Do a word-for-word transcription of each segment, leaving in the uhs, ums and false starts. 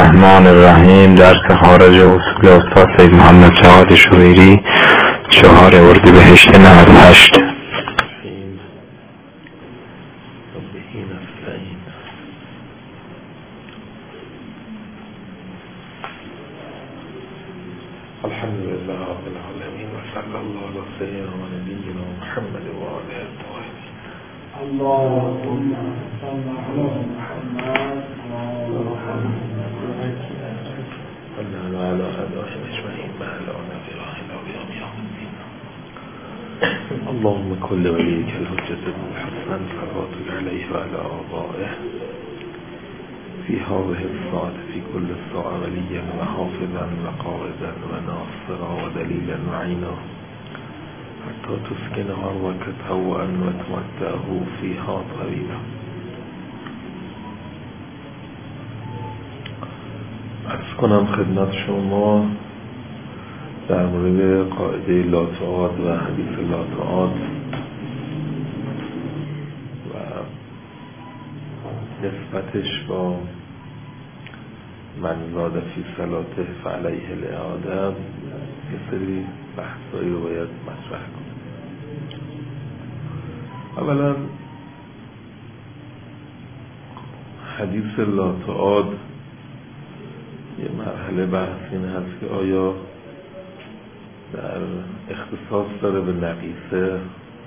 الرحمن الرحیم. درس خارج اصول استاد سید محمد جواد شویری، چهار اردیبهشت نود و هشت. الحمد لله رب العالمين وصلى الله على سيدنا ونبينا محمد وعلى آله الطاهرين. اللهم صل على محمد وعلى آله أجمعين مع الأولى إلى يوم الدين. اللهم كل وليك الحجة بن الحسن صلواتك عليه وعلى آبائه في هذه الساعة في كل الساعة وليا وحافظا وقائدا وناصرا ودليلا وعينا حتى تسكن أرضك تهوأ وتمتعه فيها طويلا. عرض کنم خدمت شما در مورد قاعده لاتعاد و حدیث لاتعاد و نسبتش با من زاد فی صلاته فعلیه الاعاده یه سری بحثایی رو باید مطرح کنم. اولا حدیث لاتعاد یه مرحله بحث این هست که آیا در اختصاص داره به نقیصه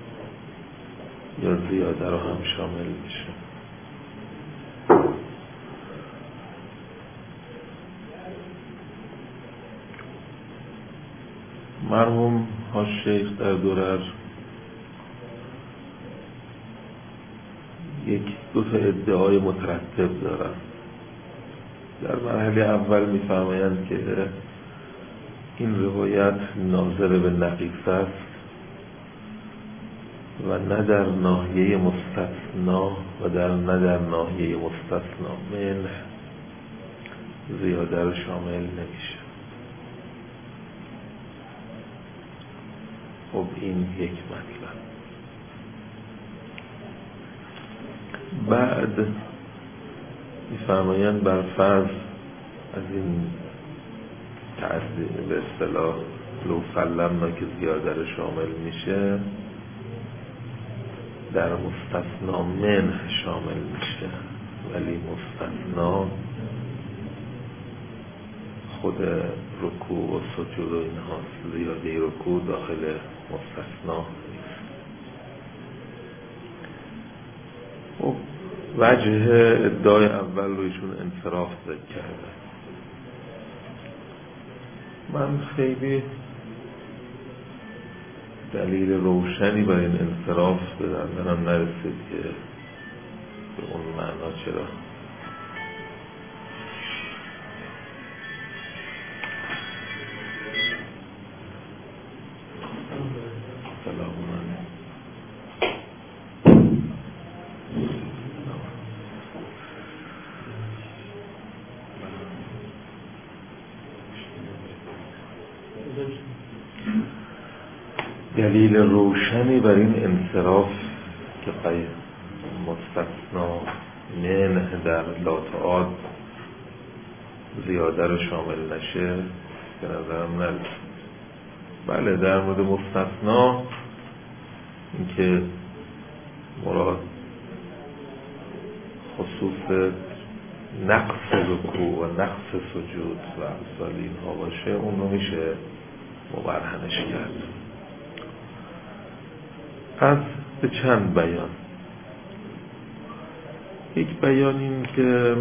یا زیاده رو هم شامل میشه. مرحوم ها شیخ در دورر یک دو تا ادعای مترتب دارن. در مرحله اول میفرمایند که این روایت ناظر به نقیصه است و نه در ناحیه مستثنا و در نه در ناحیه مستثنا من زیاده رو شامل نمیشه. خب این یک مطلب. بعد میفرمایند بر فرض از این تعدیل به اصطلاح لو سلمنا که زیاده رو شامل میشه، در مستثنا من شامل میشه، ولی مستثنا خود رکوع و سجود و اینها، زیاده رکوع داخل مستثنا نیست. خب وجه ادعای اول رو ایشون انصراف ذکر کرده. من خیلی دلیل روشنی برای این انصراف به نظرم نرسید که به اون معنا چرا سلام علیکم. دلیل روشنی بر این انصراف که غیر مستثنا من در لاتعاد زیاده رو شامل نشه به نظرم نرسید. بله در مورد مستثنا این که مراد خصوص نقص رکوع و نقص سجود و امثال اینها باشه، اون رو میشه مبرهنش کرد. از به چند بیان. یک بیان این که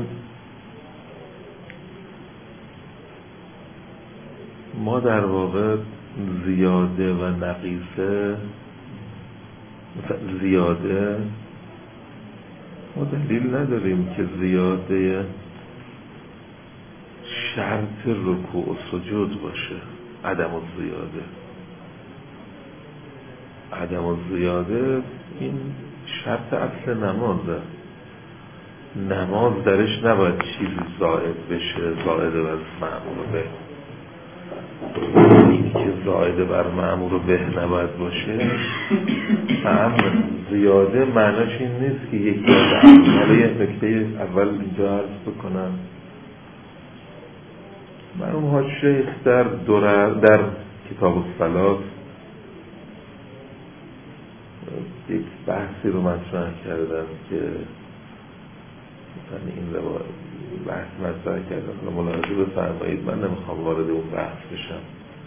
ما در واقع زیاده و نقیصه، زیاده ما دلیل نداریم که زیاده شرط رکوع و سجود باشه. عدم الزیاده عدم الزیاده این شرط اصل نمازه. نماز درش نباید چیزی زائد بشه، زائد بر معمول به. این که زائد بر معمول به نباید باشه، هم زیاده معناش این نیست که یک زیاده. حالا یه نکته اول اینجا عرض بکنم مرحوم حاج شیخ در در, در کتاب الصلات یک بحثی رو مطرح کردن که مثلا این روایت بحث مطرح کردن، ملاحظه بفرمایید، من نمیخوام وارد اون بحث بشم.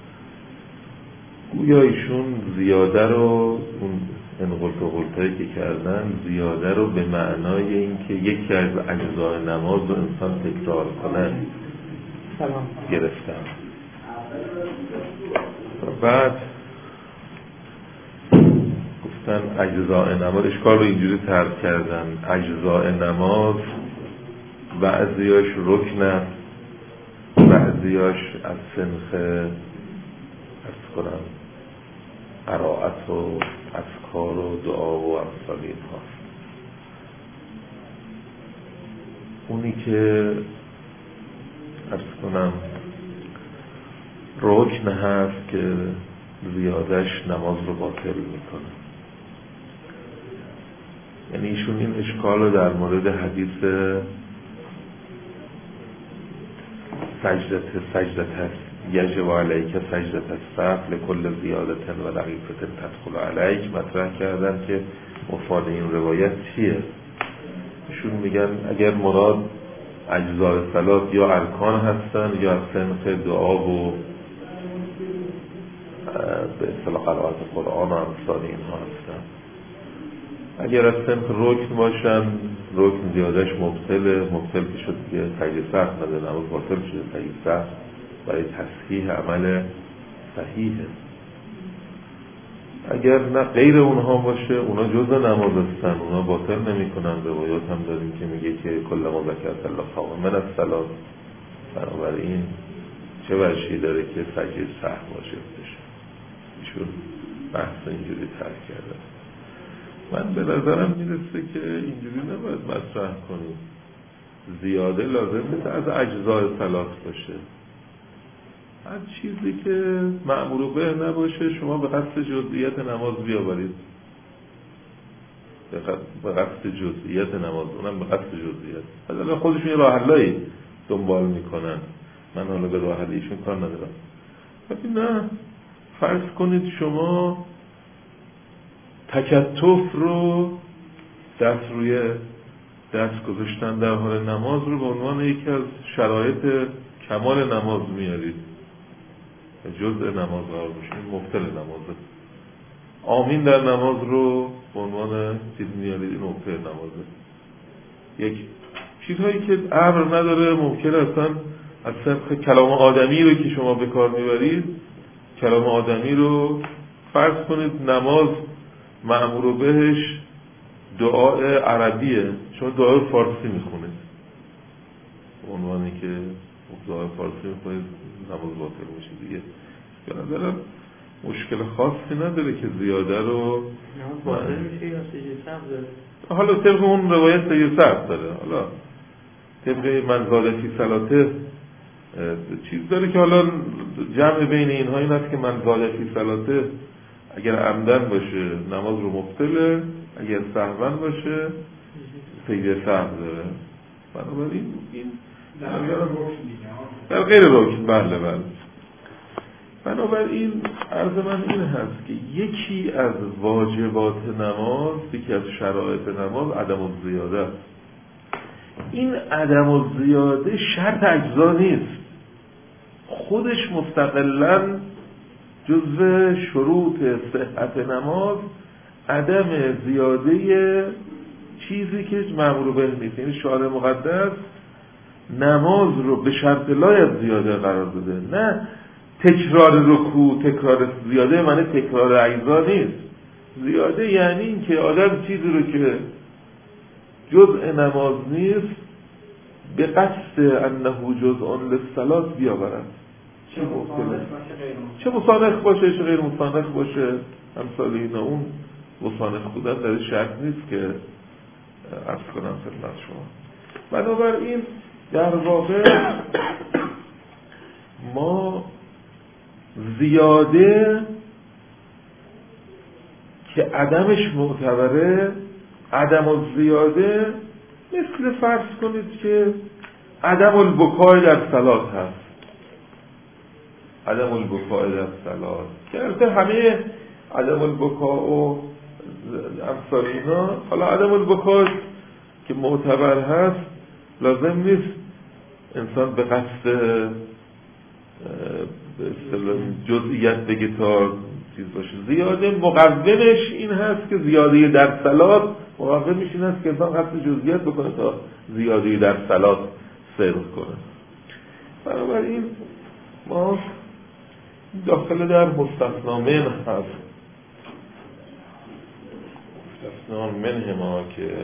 گویا ایشون زیاده رو، اون انقلت و غلطایی که کردن، زیاده رو به معنای این که یکی از اجزای نماز رو انسان تکرار کنه گرفتن. بعد گفتن اجزای نماز، اشکال رو اینجوری ترک کردن، اجزای نماز بعضیاش رکن است، بعضیاش از سنخ از کنم قرائت و اذکار و دعا و امثال اینها. اونی که عرض کنم رکن هست که زیادش نماز رو باطل میکنه. یعنی ایشون این اشکال رو در مورد حدیث سجدت سجدت هست یجب علیک سجدت السهو لکل زیادت و لغیفت تدخل علیک مطرح کردن که مفاد این روایت چیه. ایشون میگن اگر مراد اجزای صلات یا ارکان هستن یا از سنخ دعا و به اصطلاح قرائت قرآن و امثال اینها هستن، اگر از سنخ رکن باشن، رکن زیادش مبطل مبطل که شد که سجده سهو نده، نماز باطل شده، سجده سهو برای تصحیح عمل صحیحه. اگر نه غیر اونها باشه، اونا جزء نماز هستن، اونا باطل نمی کنن. روایات هم داریم که میگه که کل ما ذکرت الله قام من الصلاة، بنابراین چه ورشی داره که سجده سهو واجب بشه. ایشون بحث اینجوری ترک کرده. من به نظرم میرسه که اینجوری نباید مطرح کنیم. زیاده لازم نیست از اجزای صلات باشه. هر چیزی که مأمور به نباشه شما به قصد جزئیات نماز بیاورید، به قصد جزئیات نماز، اونم به قصد جزئیات. حالا خودشون یه راه حلایی دنبال میکنن، من حالا به راه حل ایشون کار ندارم. ولی نه، فرض کنید شما تکتف رو دست روی دست گذاشتن در حال نماز رو به عنوان یکی از شرایط کمال نماز میارید، جزء نماز قرار بشید، مبطل نمازه. آمین در نماز رو به عنوان چیز میارید، این مبطل نمازه. یک چیزهایی که امر نداره، ممکن اصلا از سنخ کلام آدمی رو که شما به کار میبرید، کلام آدمی رو فرض کنید نماز مأمور بهش دعای عربیه، شما دعای فارسی میخونید، به عنوانی که دعای فارسی میخونید نماز باطل میشه دیگه. به نظرم مشکل خاصی نداره که زیاده رو باطل میشه یا سجده سهو داره. حالا طبق اون روایت سجده سهو داره، حالا طبق من زاده فی صلاته چیز داره که حالا جمع بین اینها این است که من زاده فی صلاته اگر عمدن باشه نماز رو مبطله، اگر سهون باشه سجده سهو داره. بنابراین این در غیر رکن، بله بله. بنابراین عرض من این هست که یکی از واجبات نماز، یکی از شرایط نماز عدم الزیاده. این عدم الزیاده شرط اجزا نیست، خودش مستقلاً جزء شروط صحت نماز عدم زیاده چیزی که مأمور به نیست. یعنی شارع مقدس نماز رو به شرط لایت زیاده قرار داده، نه تکرار رکوع، تکرار زیاده معنی تکرار اجزا نیست. زیاده یعنی این که آدم چیزی رو که جزء نماز نیست به قصد انه جزء للصلاة بیاورد، چه چه مصانخ باشه چه غیر مصانخ باشه، امثال اینا. اون مصانخ بودن در شرط نیست که عرض کنم خدمت شما. بنابراین در واقع ما زیاده که عدمش معتبره، عدم الزیاده مثل فرض کنید که عدم البکای در صلات هست. عدم البکاء در صلات که البته همه عدم البکاء و امثال اینا، حالا عدم البکاء که معتبر هست لازم نیست انسان به قصد به اصطلاح جزئیات بگه تا چیز باشه. زیاده مقومش این هست که زیاده در صلات مقومش این هست که انسان قصد جزئیات بکنه تا زیاده در صلات صدق کنه. بنابراین ما داخل در مستثنا منه هست. مستثنا منه ما که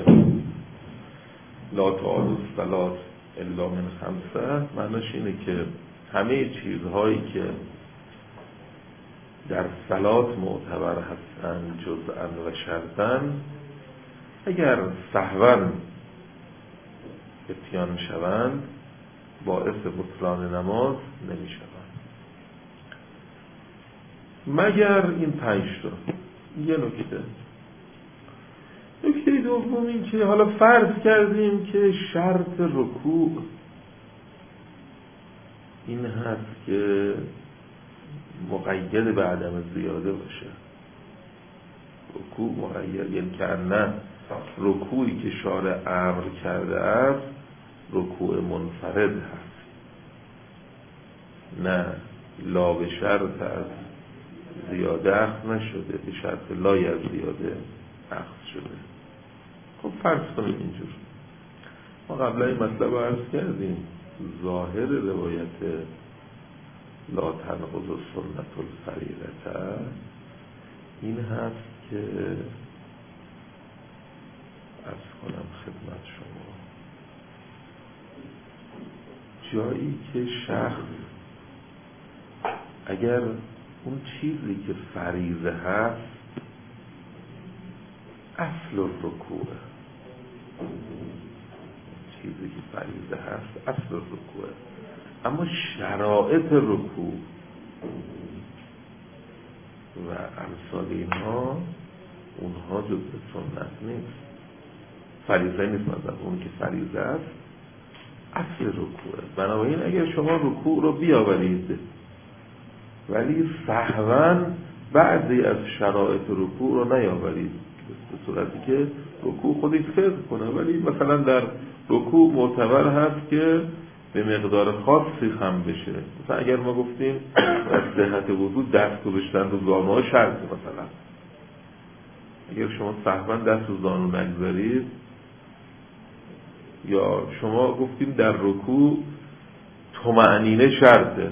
لا تعاد الصلاة الا من خمسه، معناش اینه که همه چیزهایی که در صلات معتبر هستند جزءاً و شرطاً اگر سهواً اتیان شوند باعث بطلان نماز نمی شوند مگر این پنج تا. یه نکته نکته دوم این که حالا فرض کردیم که شرط رکوع این هست که مقید به عدم زیاده باشه. رکوع مقید یعنی که نه رکوعی که شارع امر کرده است رکوع منفرد هست، نه لا به شرط از زیاده اخذ نشده، به شرط لای از زیاده اخذ شده. خب فرض کنیم اینجور. ما قبلا این مطلب رو عرض کردیم، ظاهر روایت لا تنقض سنت الفریضة این هست که عرض کنم خدمت شما جایی که شخص اگر اون چیزی که فریضه هست اصل الرکوع، چیزی که فریضه هست اصل الرکوع، اما شرایط رکوع و امثال اینها اونها جزء سنت نیست، فریضه نیست. مثلا اون که فریضه است اصل رکوعه. بنابراین اگر شما رکوع رو بیاورید ولی سهواً بعضی از شرایط رکوع رو نیاورید به صورتی که رکوع خودش فقه کنه، ولی مثلا در رکوع معتبر هست که به مقدار خاصی خم بشه. مثلا اگر ما گفتیم از صحت وضو دست گذاشتن رو زانوها شرطه، مثلا اگر شما سهواً دست رو زانو نگذارید، یا شما گفتیم در رکوع طمأنینه شرطه،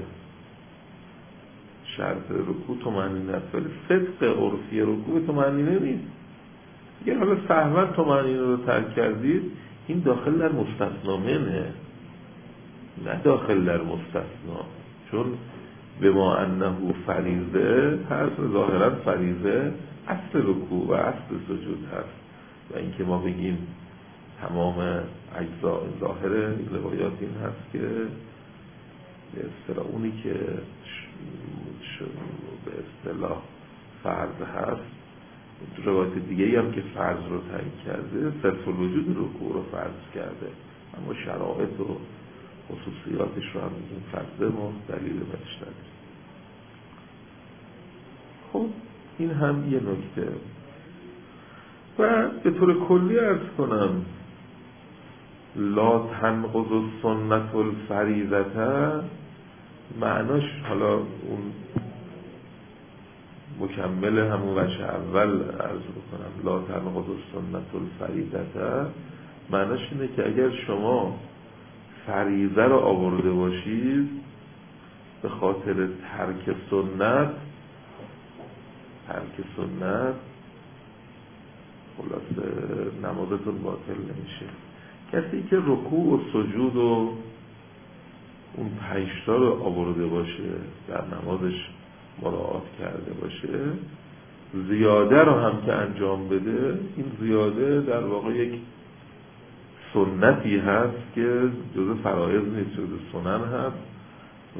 شرط رکوع طمأنینه است ولی صدق عرفی رکوع طمأنینه نیست. اگر حالا سهواً طمأنینه رو ترک کردید این داخل در مستثنا منه، نه داخل در مستثنا، چون به ما انه فریضه هست، ظاهرا فریضه اصل رکوع و اصل سجود هست. و اینکه ما بگیم تمام اجزاء ظاهر روایات این هست که به اصطلاح اونی که به اصطلاح فرض هست، روایت دیگه هم که فرض رو تعیین کرده صرف الوجود رکوع رو فرض کرده، اما شرایط و خصوصیاتش رو هم میگیم فرضه، ما دلیل برش نداریم. خب این هم یه نکته. و به طور کلی عرض کنم لا تنقض السنة الفریضة معناش، حالا اون مکمل همون وجه اول عرض بکنم، لا تنقض السنة الفریضة معناش اینه که اگر شما فریضه رو آورده باشید به خاطر ترک سنت، ترک سنت خلاصه نمازتون باطل نمیشه. کسی که رکوع و سجود و اون پنجتا رو آورده باشه در نمازش مراعات کرده باشه، زیاده رو هم که انجام بده، این زیاده در واقع یک سنتی هست که جزء فرایض نیست، جزء سنن هست و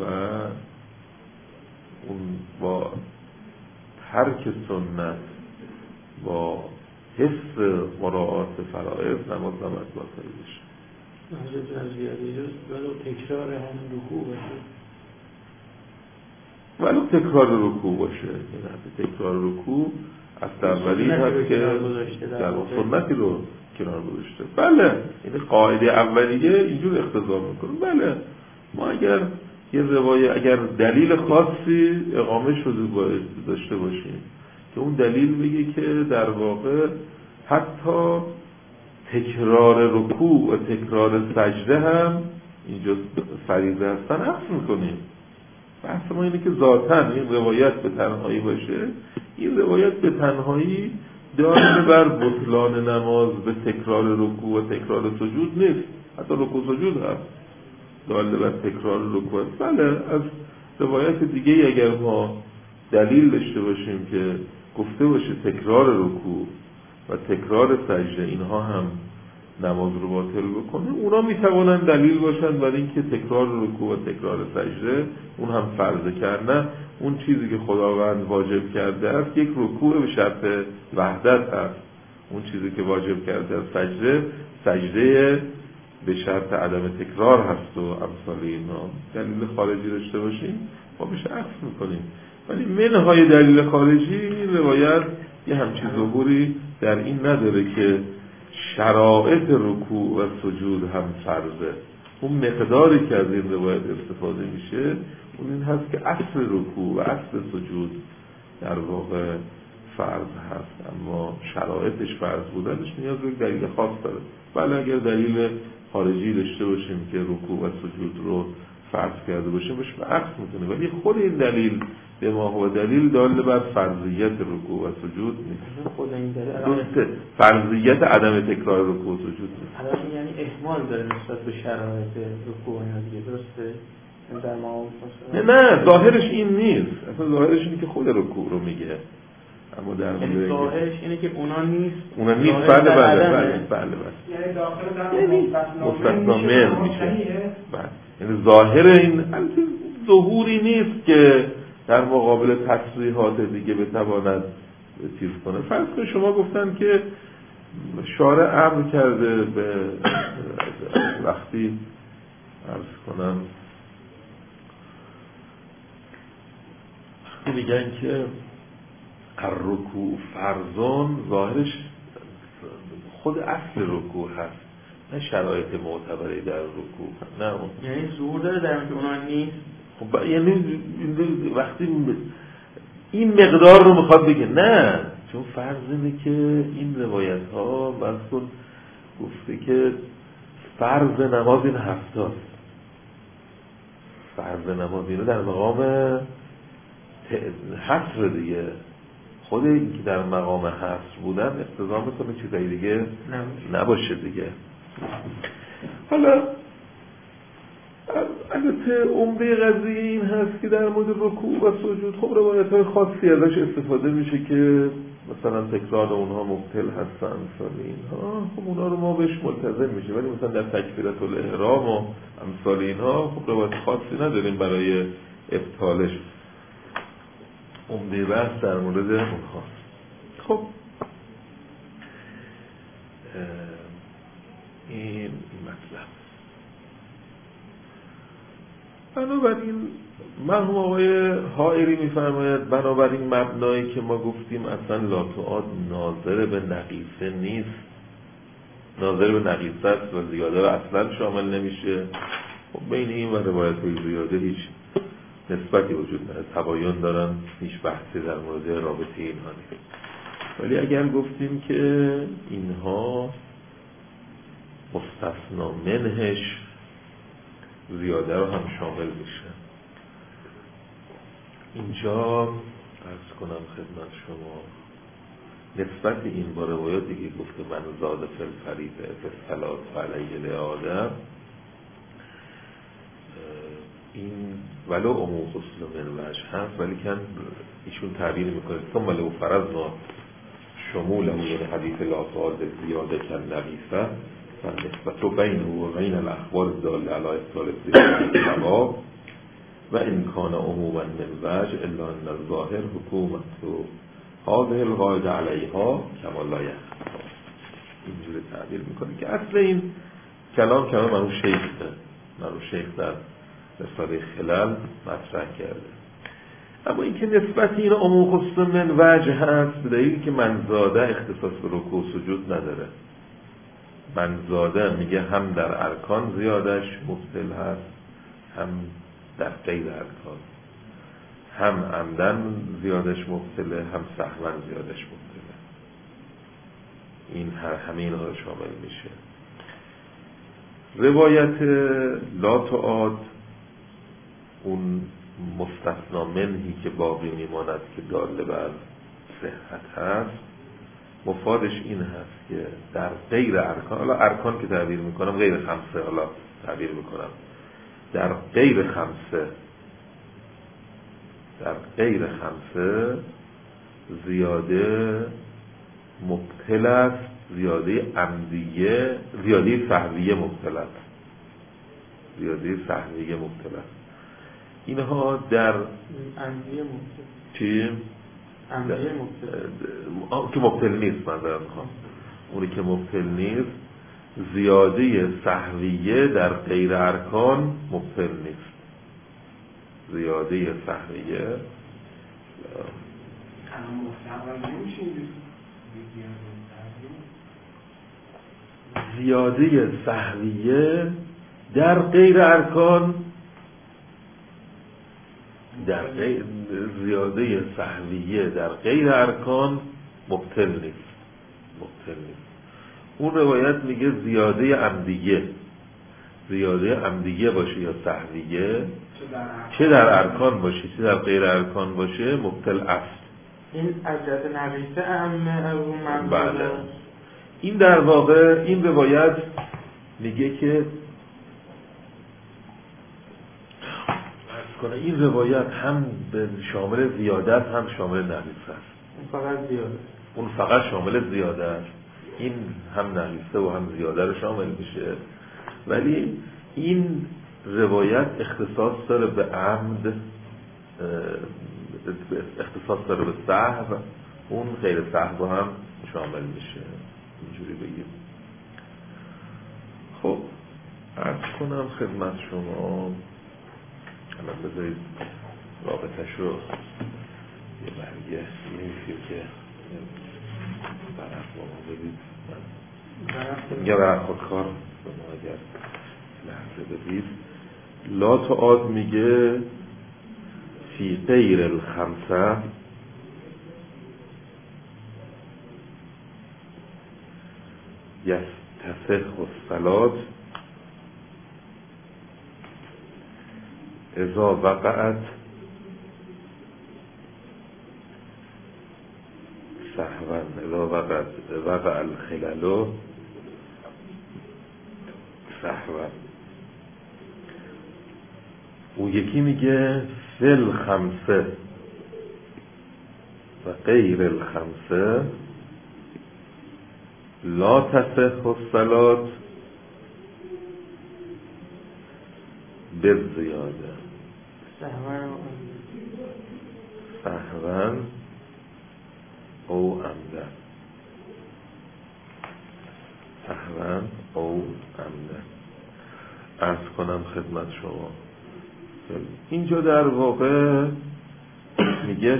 اون با ترک سنت با حفظ مراعات فرائض نماز نماز باطل بشه. منظور از زیاده جز ولو تکرار هم رکوع باشه. ولو تکرار رکوع باشه. این تکرار رکوع از اولی هست که در سنتی رو کنار گذاشته. بله این قاعده اولیه اینجور اقتضا میکنه. بله ما اگر یه روایت اگر دلیل خاصی اقامه شده باید داشته باشیم که اون دلیل بگه که در واقع حتی تکرار رکوع و تکرار سجده هم اینجا فریضه هستن عکس میکنیم. بحث ما اینه که ذاتاً این روایت به تنهایی باشه. این روایت به تنهایی داره بر بطلان نماز به تکرار رکوع و تکرار سجود نیست. حتی رکوع سجود هست داله بر تکرار رکوع. بله از روایت دیگه اگر ما دلیل داشته باشیم که گفته باشه تکرار رکوع و تکرار سجده اینها هم نماز رو باطل بکنه، اونا میتوانن دلیل باشن برای اینکه تکرار رکوع و تکرار سجده اون هم فرض کردن. اون چیزی که خداوند واجب کرده است یک رکوع به شرط وحدت است. اون چیزی که واجب کرده است سجده سجده به شرط عدم تکرار هست و امثال اینا. دلیل خارجی داشته باشیم ما بهش عکس میکنیم. ولی منهای دلیل خارجی این روایت یه همچین ظهوری در این نداره که شرایط رکوع و سجود هم فرضه. اون مقداری که از این روایت استفاده میشه اون این هست که اصل رکوع و اصل سجود در واقع فرض هست، اما شرایطش فرض بودنش نیاز به دلیل خاص داره. بله اگر دلیل خارجی داشته باشیم که رکوع و سجود رو فرض کرده باشیم بهش عکس میکنه، ولی خود این دلیل به ما هو دلیل دال بر فرضیت رکوع و سجود نیست. خود این دلیل فرضیت عدم تکرار رکوع و سجود نیست. الان یعنی احمال داره نسبت به شرایط رکوع اینا دیگه، درسته؟ در ما نه نه ظاهرش این نیست. اصلا ظاهرش اینه که خود رکوع رو میگه. اما در یعنی ظاهرش اینه که اونا نیست. اونا نیست. بله بله بله بله. یعنی داخل در مستثنا من میشه. بله. یعنی ظاهر این ظهوری نیست که در مقابل تصریحات دیگه بتواند چیز کنه. فرض کنید شما گفتن که شارع امر کرده به وقتی عرض کنم وقتی میگن که الرکوع فرضون، ظاهرش خود اصل رکوع هست نه شرایط معتبری در رکوع. نه اون یعنی ظهور داره در اینکه اونا نیست. خب یعنی وقتی این مقدار رو میخواد بگه نه، چون فرض اینه که این روایت ها بس کن گفته که فرض نماز این هفتاست. فرض نماز اینو در مقام حصر دیگه. خود این که در مقام حصر بودن اقتضا میکنه چیزایی دیگه نباشه دیگه. حالا البته عمده قضیه این هست که در مورد رکوع و سجود خب روایت های خاصی ازش استفاده میشه که مثلا تکرار اونها مبطل هستن مثلا اینها، خب اونها رو ما بهش ملتزم میشه. ولی مثلا در تکبیرة الاحرام و امثال اینها خب روایت خاصی نداریم برای ابطالش. عمده بحث در مورد اونها. خب این این مطلب. بنابراین مرحوم آقای حائری میفرماید بنابراین مبنایی که ما گفتیم اصلا لا تعاد ناظر به نقیصه نیست، ناظر به نقیصه است و زیاده و اصلا شامل نمیشه. خب بین این و روایت های زیاده هیچ نسبتی وجود نداره، تباین دارن، هیچ بحثی در مورد رابطه اینها نیست. ولی اگر گفتیم که اینها مستثنا منهش زیاده رو هم شامل میشه، اینجا عرض کنم خدمت شما نسبت این با روایاتی که گفته من زاد فی الفریضه فالصلاة فعلیه لآدم، این ولو عموم خصوص من وجه هست ولی کن ایشون تعبیر میکنه ثم لو فرضنا شمول اون یعنی حدیث لا تعاد زیاده کن نبیسه فنسبت بین و بین الاخبار الداله علی ابطال الصلاة و امکان عموما من وجه الا ان الظاهر حکومت و هذه القاعده علیها کما لا یخفی. اینجوری تعبیر میکنه که اصل این کلام کلام مرحوم شیخ، مرحوم شیخ در رساله خلل مطرح کرده. اما اینکه نسبت این عموم خصوص من وجه هست به دلیلی که منزاده اختصاص به رکوع و سجود نداره. منزاده میگه هم در ارکان زیادش مبطل هست، هم در غیر ارکان، هم عمدن زیادش مبطله، هم سهوا زیادش مبطله. این همین ها شامل میشه. روایت لا تعاد، اون مستثنا منهی که باقی میماند که داله بر صحت هست، مفادش این هست که در غیر ارکان، حالا ارکان که تعبیر میکنم غیر خمسه، حالا تعبیر میکنم در غیر خمسه، در غیر خمسه زیاده مبطل است، زیاده عمدیه، زیاده سهویه مبطل است، زیاده سهویه مبطل است. اینها در عمدیه مبطل چی؟ عمدیه مبطل که مبطل نیست، منظورم میخوام اونی که مبطل نیست، زیاده سهویه در غیر ارکان مبطل نیست. زیاده سهویه زیاده سهویه در غیر ارکان در غیر زیاده سهویه در غیر ارکان مبطل نیست، مبطل نیست. اون روایت میگه زیاده عمدیه، زیاده عمدیه باشه یا سهویه، چه در ارکان باشه چه در غیر ارکان باشه مبطل است. این از جهت نقیصه اعمه او منظور. بله. این در واقع این روایت میگه که کنه این روایت هم به شامل زیاده است هم شامل نقیصه است. اون فقط زیاده، اون فقط شامل زیاده است، این هم نقیصه و هم زیاده رو شامل میشه. ولی این روایت اختصاص داره به عمد، اختصاص داره به سهو، اون غیر سهو هم شامل میشه، اینجوری بگیم. خب عرض کنم خدمت شما، الان بذارید رابطش رو یه برگه نمیفیم که برق با ما بدید، من یه برق خودکار به ما اگر لحظه بدید. لا تعاد میگه فی غیر الخمسه یستفح الصلاة اذا وقعت سهوا، اذا وقعت وقع الخلل سهوا. او یکی میگه فی الخمسه و غیر الخمسه لا تصح الصلاة بالزیاده سهوا او عمدا، سهوا او عمدا. عرض کنم خدمت شما اینجا در واقع میگه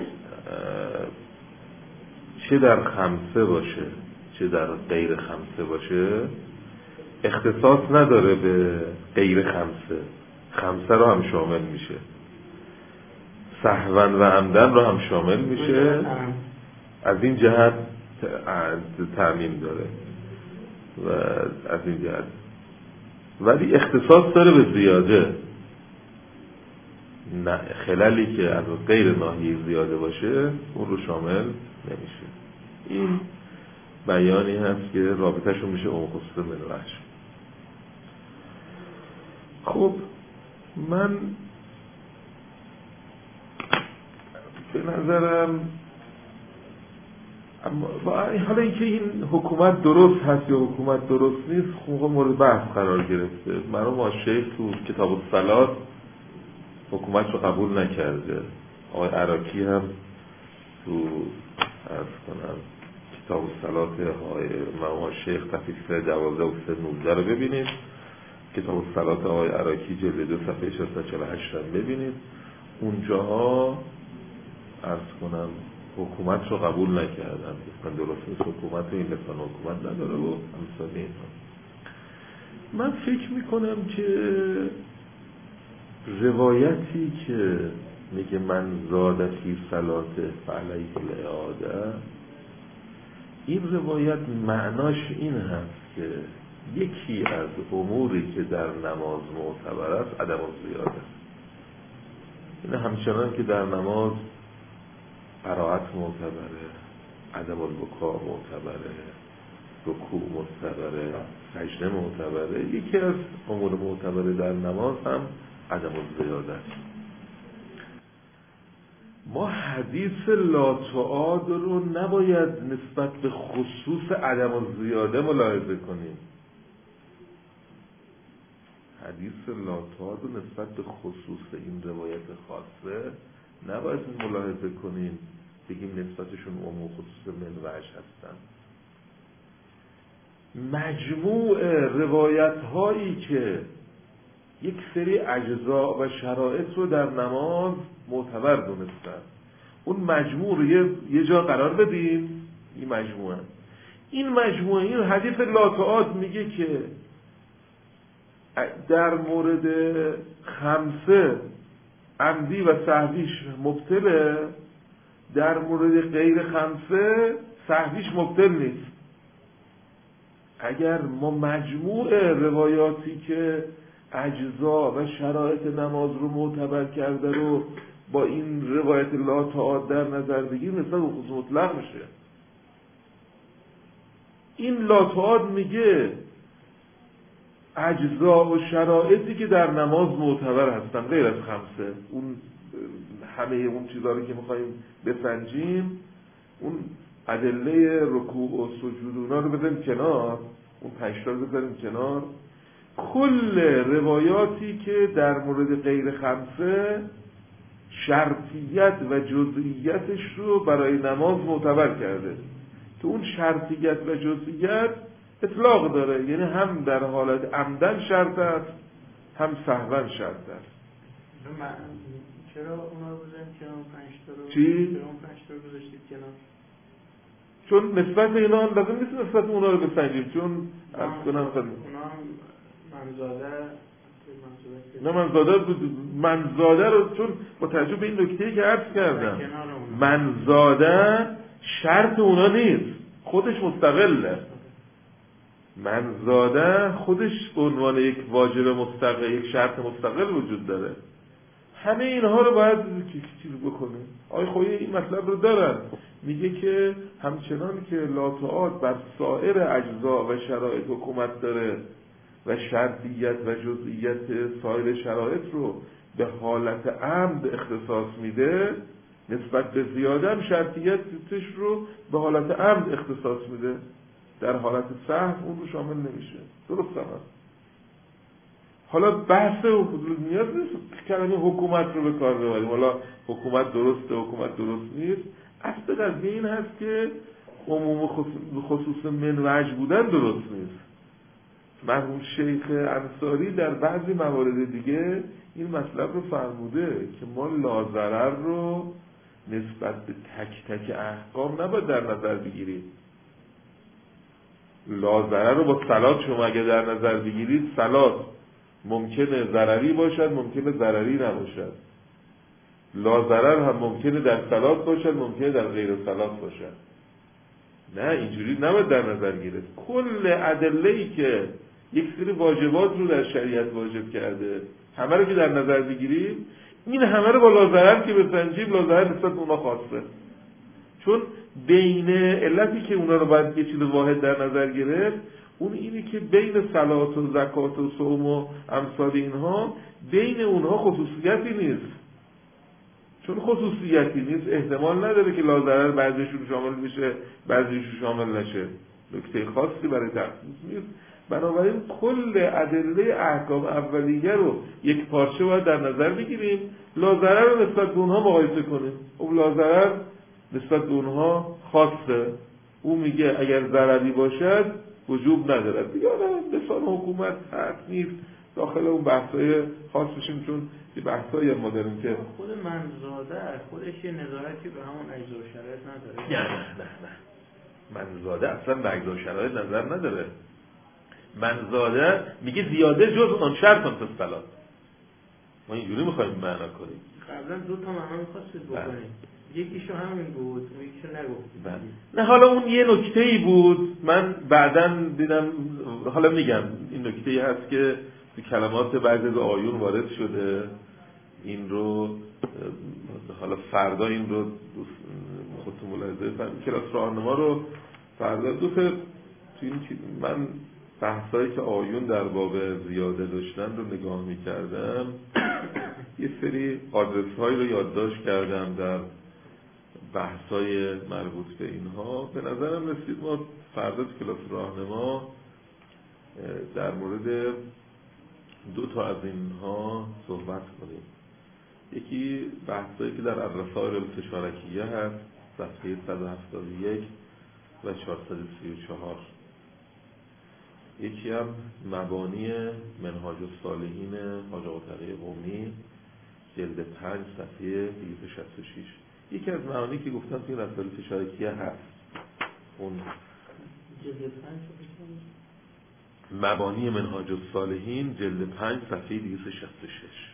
چه در خمسه باشه چه در غیر خمسه باشه اختصاص نداره به غیر خمسه، خمسه رو هم شامل میشه، سهوا و عمدن رو هم شامل میشه، از این جهت تعمیم داره و از این جهت، ولی اختصاص داره به زیاده، نه خللی که از غیر ناحیه زیاده باشه اون رو شامل نمیشه. این بیانی هست که رابطه‌شون میشه اون خصوص من وجه. خب من به نظرم اما حالا اینکه این حکومت درست هست یا حکومت درست نیست خب مورد بحث قرار گرفته. مرحوم آشیخ تو کتاب الصلاة حکومت رو قبول نکرده، آقای عراقی هم تو عرض کنم کتاب الصلاة آقای مرحوم آشیخ تفسیر دوازده و سه نوزده رو ببینید، کتاب الصلاة آقای عراقی جلد دو صفحه ششصد و چهل و هشت رو ببینید، اونجاها عرض کنم حکومت رو قبول نکردن، گفتن درست نیست حکومت این لسان حکومت نداره و امثال اینها. من فکر میکنم که روایتی که میگه من زاد فی صلاته فعلیه الاعاده، این روایت معناش این هست که یکی از اموری که در نماز معتبر است عدم الزیاده است. این همچنان که در نماز قرائت معتبره، عدم البکا معتبره، رکوع معتبره، سجده معتبره، یکی از امور معتبره در نماز هم عدم الزیاده است. ما حدیث لا تعاد رو نباید نسبت به خصوص عدم الزیاده ملاحظه کنیم. حدیث لا تعاد رو نسبت به خصوص این روایت خاصه نباید ملاحظه کنیم، بگیم نسبتشون عموم خصوص من وجه هستن. مجموع روایت هایی که یک سری اجزا و شرایط رو در نماز معتبر دونستن، اون مجموع رو یه, یه جا قرار بدیم. این مجموعه این مجموعه این حدیث لا تعاد میگه که در مورد خمسه عمدی و سهویش مبطله، در مورد غیر خمسه سهویش مبطل نیست. اگر ما مجموع روایاتی که اجزا و شرایط نماز رو معتبر کرده رو با این روایت لا تعاد در نظر بگیریم، نسبت به خصوص مطلق میشه. این لا تعاد میگه اجزا و شرایطی که در نماز معتبر هستن غیر از خمسه، اون همه اون چیزا رو که میخوایم بسنجیم، اون ادله رکوع و سجود اونا رو بذاریم کنار، اون پنج تا رو بذاریم کنار، کل روایاتی که در مورد غیر خمسه شرطیت و جزئیتش رو برای نماز معتبر کرده، که اون شرطیت و جزئیت اطلاق داره، یعنی هم در حالت عمدن شرط است هم سهوا شرط است. چرا اونا رو بزنیم کنار پنج تا رو؟ چی؟ چرا اون پنج تا رو گذاشتید کنار؟ چون نسبت اینا هم لازم نیست نسبت اونا رو بسنجیم، چون از کنم خیلی اونا هم منزاده نه منزاده بود، منزاده رو چون با توجه به این نکته‌ای که عرض کردم منزاده شرط اونا نیست، خودش مستقله. منزاده خودش به عنوان یک واجب مستقل، یک شرط مستقل وجود داره. همه اینها رو باید چیز بکنیم. آقای خویی این مطلب رو دارن، میگه که همچنان که لا تعاد بر سایر اجزا و شرایط حکومت داره و شرطیت و جزئیت سایر شرایط رو به حالت عمد اختصاص میده، نسبت به زیاده هم شرطیتش رو به حالت عمد اختصاص میده، در حالت سهو اون رو شامل نمیشه. درست هم هست. حالا بحث و نیاز نیست کلمه حکومت رو به کار ببریم، حالا حکومت درسته حکومت درست نیست. اصل قضیه این هست که عموم خصوص من وجه بودن درست نیست. مرحوم شیخ انصاری در بعضی موارد دیگه این مطلب رو فرموده که ما لاضرر رو نسبت به تک تک احکام نباید در نظر بگیریم. لاضرر رو با صلات شما اگه در نظر بگیرید، صلات ممکنه ضرری باشد ممکنه ضرری نباشد، لاضرر هم ممکنه در صلات باشد ممکنه در غیر صلات باشد. نه اینجوری نباید در نظر گرفت. کل ادله‌ای که یک سری واجبات رو در شریعت واجب کرده همه رو که در نظر بگیریم، این همه رو با لاضرر که بسنجیم، لاضرر نسبت به اونا خاصه، چون بین علتی که اونا رو باید یه چیز واحد در نظر گرفت، اون اینه که بین صلات و زکات و صوم و امثال اینها بین اونها خصوصیتی نیست. چون خصوصیتی نیست احتمال نداره که لاضرر بعضیشون شامل بشه بعضیشون شامل نشه، نکته خاصی برای تخصیص نیست. بنابراین کل ادله احکام اولیه رو یک پارچه باید در نظر بگیریم، لاضرر رو نسبت به اونها مقایسه کنیم. اون لاضرر نسبت به اونها خاصه، او میگه اگر ضرری باشد وجوب ندارد دیگه. لسان حکومت حق نیست، داخل اون بحثای خاص بشیم، چون یه بحثایی ما داریم که خود منزاده خودش یه نظارتی به همون اجزا و شرایط نداره. نه نه نه نه منزاده اصلا به اجزا و شرایط نظر نداره. منزاده میگه زیاده جز اون شرط اون صلات. ما اینجوری میخوایم معنا کنیم. قبلا دو تا معنا می‌خواستید بکنید، یکیشو همین بود، یکیشو نگفتید. نه حالا اون یه نکته‌ای بود، من بعداً دیدم، حالا میگم این نکته‌ای هست که تو کلمات بعضی از آیون وارد شده، این رو حالا فردا این رو خودتون ملاحظه کنید، کلاس راهنما رو فردا دو تا تو این من بحثایی که آیون در باب زیاده داشتن رو نگاه می‌کردم، یه سری آدرس‌هایی رو یادداشت کردم در بحثای مربوط به اینها. به نظرم رسید ما فردا تو کلاس راهنما در مورد دو تا از اینها صحبت کنیم. یکی بحثایی که در الرسائل الفشارکیه هست، صفحه صد و هفتاد و یک و چهارصد و سی و چهار. یکی هم مبانی منهاج الصالحین حاج آقا تقی قمی، جلد پنج صفحه دویست و شصت و شش. یکی از معانی که گفتم توی رسائل فشارکیه هست، اون جلد پنج مبانی منهاج الصالحین جلد پنج صفحه دویست و شصت و شش.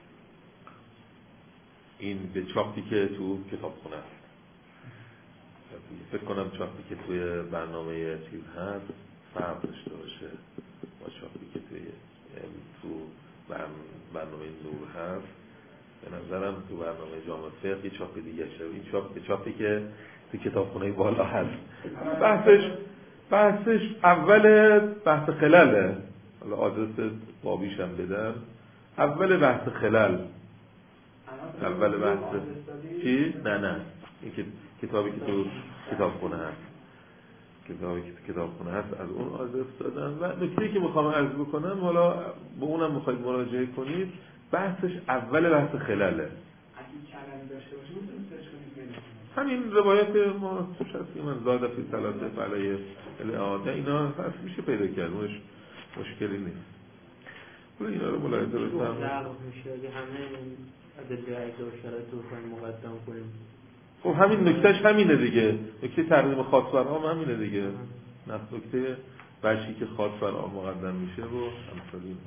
این به چاپی که تو کتابخونه است، فکر کنم چاپی که توی برنامه چیز هست فرق داشته باشه با چاپی که توی تو برنامه نور هست. به نظرم تو برنامه جامعه فقه چاپ دیگه شد. این چاپ چاپی که تو کتابخونه بالا هست بحثش بحثش اول بحث خلاله. حالا آدرس بابیش هم بدم. اول بحث خلال، اول بحث چی؟ نه نه این که کتابی که تو کتابخونه هست، کتابی که تو کتابخونه هست از اون آدرس دادم. و نکته‌ای که میخوام عرض بکنم، حالا به اونم میخواید مراجعه کنید، بحثش اول بحث خلاله. اگه کلمه داشته باشه میتونیم سرچ کنید. همین روایت ما توش هست، من زاده فی ثلاثه فعلیه الاعاده، اینا هست، میشه پیدا کرد، اونش مشکلی نیست. ولی اینا رو ملاحظه بفرمایید. میشه اگه همه ادله اجزا و شرایط رو بخوایم مقدم کنیم. خب همین نکتهش همینه دیگه، نکته تقدیم خاص بر عام همینه دیگه. نه نکته وجهی که خاص بر عام مقدم میشه و همسال این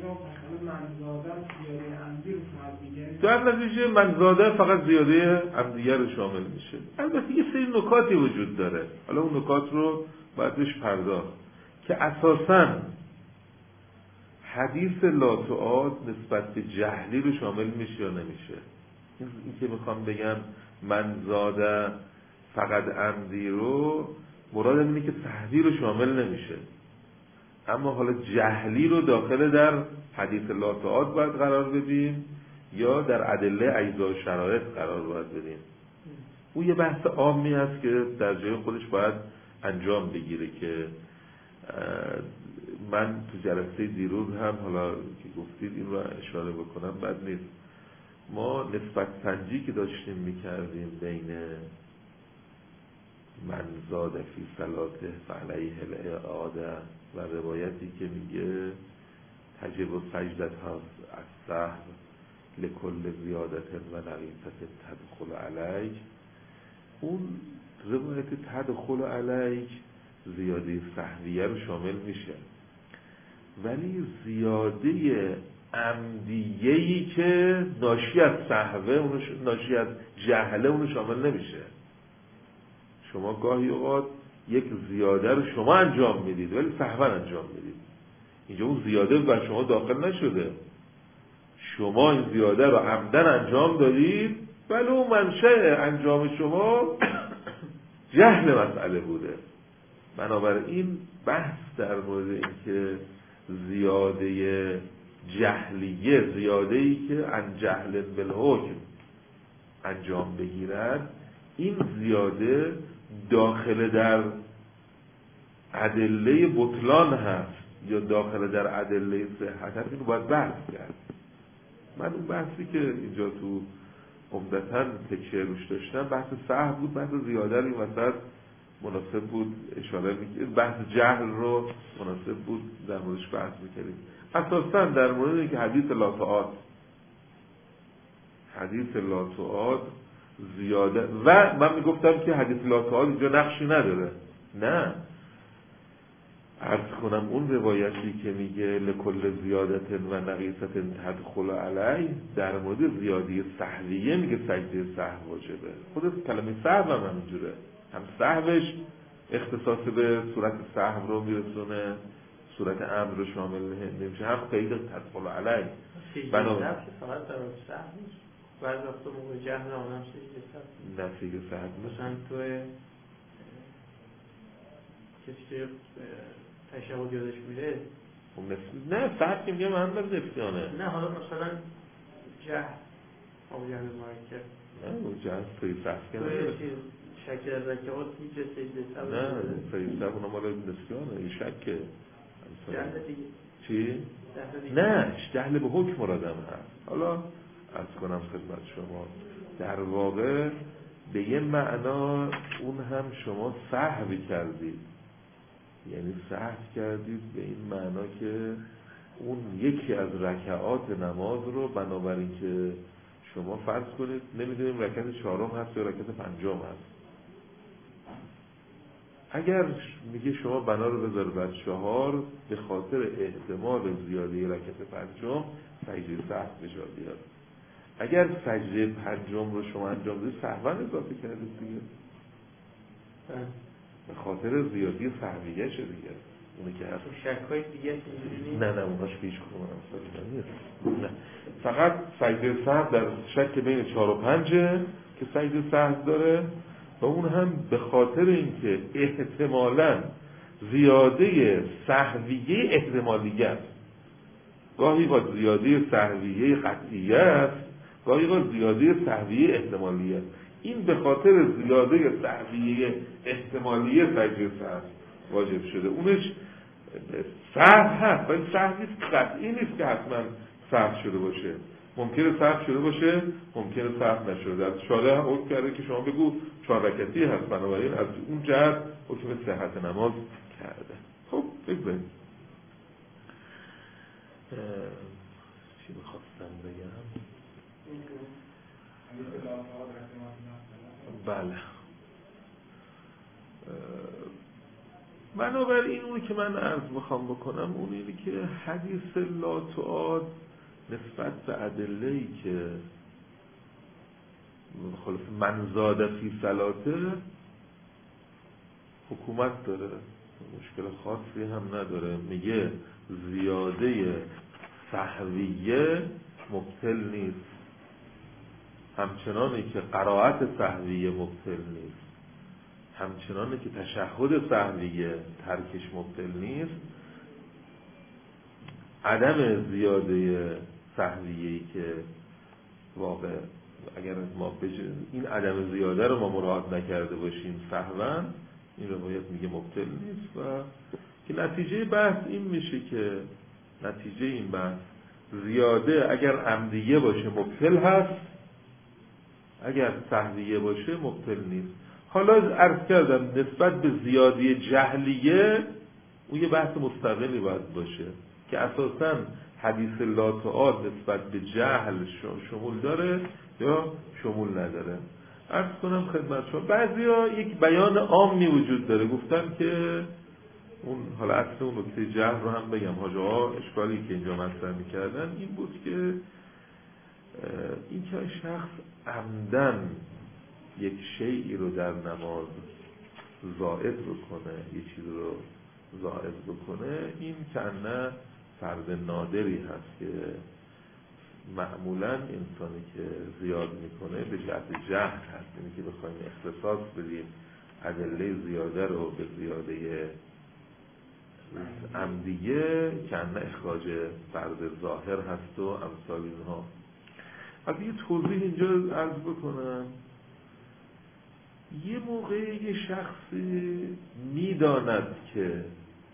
در نتیجه منزاده فقط زیاده عمدیه رو شامل میشه. البته یه سری نکاتی وجود داره، حالا اون نکات رو باید بهش پرداخت که اساساً حدیث لا تعاد نسبت به جهلی رو شامل میشه یا نمیشه. این, این که میخوام بگم منزاده فقط عمدی رو، مرادم اینه که سهوی رو شامل نمیشه، اما حالا جهلی رو داخل در حدیث لا تعاد باید قرار بدیم یا در ادله اجزا و شرایط قرار باید بدیم. اون یه بحث عامی هست که در جای خودش باید انجام بگیره که من تو جلسه دیروز هم حالا که گفتید این رو اشاره بکنم بد نیست. ما نسبت سنجی که داشتیم میکردیم بین من زاد فی صلاته فعلیه الاعاده و روایتی که میگه تجب و سجدت هست از سهو لکل زیادت و نقیصت تدخل علیک، اون روایت تدخل علیک زیاده سهویه رو شامل میشه، ولی زیاده عمدیه‌ای که ناشی از سهوه، ناشی از جهله، اونو شامل نمیشه. شما گاهی اوقات یک زیاده رو شما انجام میدید ولی سهوا انجام میدید، اینجا اون زیاده بر شما داخل نشده، شما این زیاده رو عمدن انجام دادید ولی اون منشأ انجام شما جهل مسئله بوده. بنابراین بحث در مورد این که زیاده جهلیه، زیاده‌ای که ان جهل بالحکم انجام بگیرد، این زیاده داخل در ادله بطلان هست یا داخل در ادله صحت هست، اینو باید بحث کرد. من اون بحثی که اینجا تو عمدتاً تکیه روش داشتم بحث صحت بود، بحث زیاده رو این وسط مناسب بود اشاره میکنید، بحث جهل رو مناسب بود در موردش بحث میکردیم. اساسا در مورد اینکه حدیث لا تعاد حدیث لا تعاد زیاده و من میگفتم که حدیث لا تعاد اینجا نقشی نداره. نه، عرض کنم اون روایتی که میگه لکل زیادت و نقیصت تدخل علی، در مورد زیادی سهویه میگه سجده سهو واجبه. خود کلمه سهو هم همینجوره، هم سهوش اختصاص به صورت سهو رو میرسونه، صورت امر رو شامل نمیشه، هم قید تدخل علی. بنابراین نفس فقط در مورد سهو نیست، بعضی وقتا موقع جهل آنم سجده سهو نه سجده سهو مثلا توی کسی که تشهد یادش میره نه سهو که میگه محمد نفسیانه، نه حالا مثلا جهل آب جهل مرکب نه اون جهل سجده سهو که نمیره شکل از رکعات میشه سجده سهو نه سجده سهو اونم مال نفسیانه، این شکه جهل دیگه چی؟ نه جهل به حکم مرادم هست. حالا عرض کنم خدمت شما در واقع به یه معنا اون هم شما سهو کردید، یعنی سهو کردید به این معنا که اون یکی از رکعات نماز رو بنابراین که شما فرض کنید نمیدونیم رکعت چهارم هست یا رکعت پنجم هست، اگر میگه شما بنا رو بذار بر چهار به خاطر احتمال زیاده رکعت پنجم سجده سهو به جا بیاد، اگر سجده پنجم رو شما انجام بدید سهوا اضافه کردید دیگه، به خاطر زیادی سهویه شه دیگه، اونه که هست شک‌های دیگه نه نه اونهاش پیش کنم اصلا نیست، نه فقط سجده سهو در شک بین چهار و پنجه که سجده سهو داره و اون هم به خاطر اینکه احتمالاً زیاده سهویه احتمالیه است، گاهی با زیاده سهویه قطعیه است، گاهی با زیاده سهویه احتمالیه است. این به خاطر زیاده سهویه احتمالیه سجده سهو واجب شده، اونش سهو هست ولی سهوی قطعی نیست که حتما سهو شده باشه، ممکنه سهو شده باشه ممکنه سهو نشده. از شارع هم حکم کرده که شما بگو چهار رکعتی هست، بنابراین از اون جهت حکم صحت نماز کرده. خب بگذاریم چی میخواستم بگم؟ بله بنابراین اونی که من عرض میخوام بکنم اون اینه که حدیث لا تعاد نسبت به ادله‌ای که خلاص من زاد فی صلاته حکومت داره، مشکل خاصی هم نداره، میگه زیاده سهویه مبطل نیست، همچنانی که قرائت سهویه مبطل نیست، همچنانی که تشهد سهویه ترکش مبطل نیست، عدم زیاده سهویه‌ای که واقع اگر ما بج... این عدم زیاده رو ما مراعات نکرده باشیم سهواً، این روایت میگه مبطل نیست و که نتیجه بحث این میشه که نتیجه این بحث زیاده اگر عمدیه باشه مبطل هست، اگر سهویه باشه مبطل نیست. حالا عرض کردم نسبت به زیادی جهلیه اون یه بحث مستقلی باید باشه که اساساً حدیث لا تعاد نسبت به جهل شمول داره یا شمول نداره. عرض کنم خدمت شما بعضیا یک بیان عامی وجود داره، گفتن که اون حالا اصل اون نکته جهل رو هم بگم، حاجه ها اشکالی که اینجا مطرح می‌کردن این بود که این که شخص عمدن یک شیئی رو در نماز زائد بکنه، یک چیز رو زائد بکنه، این کنه فرد نادری هست که معمولا انسانی که زیاد میکنه به جهت جهل هست، یعنی که بخوایم اختصاص بدیم ادله زیاده رو به زیاده عمدیه کنه اخراج فرد ظاهر هست و امثال اینها. از یه توضیح اینجا عرض بکنم، یه موقع یه شخصی میداند که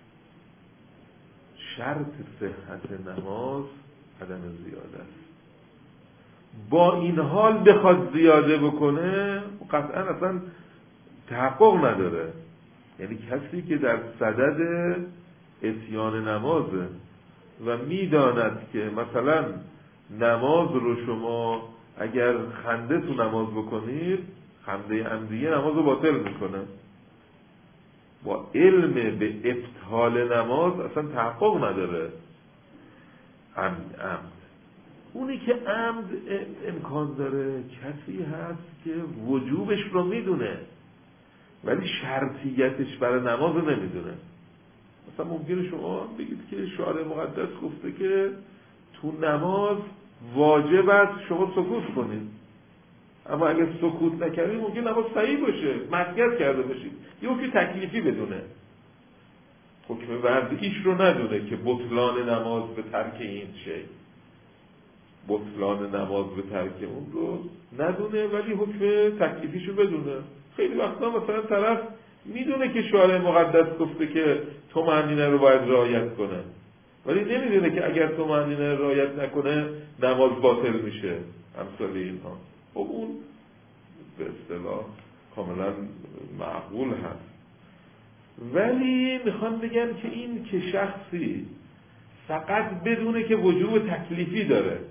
شرط صحت نماز عدم زیاده است، با این حال بخواد زیاده بکنه قطعا اصلا تحقق نداره، یعنی کسی که در صدد اتیان نمازه و میداند که مثلا نماز رو شما اگر خنده تو نماز بکنید، خنده عمدیه نماز رو باطل میکنه. با علم به ابطال نماز اصلا تحقق نداره عمد, عمد. اونی که عمد امکان داره کسی هست که وجوبش رو میدونه ولی شرطیتش برای نماز رو نمیدونه. مثلا ممکنه شما بگید که شارع مقدس گفته که تو نماز واجب است شما سکوت کنید، اما اگر سکوت نکردید ممکن نماز صحیح باشه، معصیت کرده باشید. یه حکم تکلیفی بدونه، حکم وضعیش رو ندونه که بطلان نماز به ترک این شی، بطلان نماز به ترک اون رو ندونه ولی حکم تکلیفیش رو بدونه. خیلی وقتا مثلا طرف میدونه که شارع مقدس گفته که طمأنینه رو باید رعایت کنه ولی نمیدونه که اگر طمأنینه رعایت نکنه نماز باطل میشه. امثال اینها خب اون به اصطلاح کاملا معقول هست. ولی میخوام بگم که این که شخصی فقط بدونه که وجوب تکلیفی داره،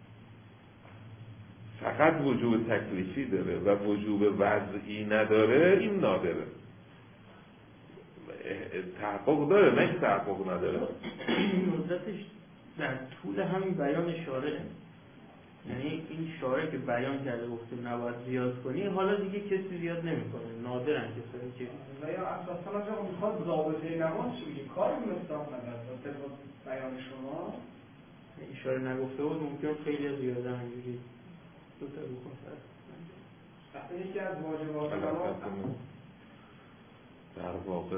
فقط وجوب تکلیفی داره و وجوب وضعی نداره، این نادره. تحقق داره نه تحقق نداره. این مدتش در طول همین بیان شارعه، یعنی این شارع که بیان کرده گفته نباید زیاد کنی، حالا دیگه کسی زیاد نمیکنه، نادرن کسایی که و یا اساسا آقا میخواد ضابطه نماز چی بگه کاری مثل اون نگرد طبق بیان شما اشاره نگفته بود ممکن خیلی زیاده همینجوری دو تا رو کنه. وقتی یکی از واجبات نماز در واقع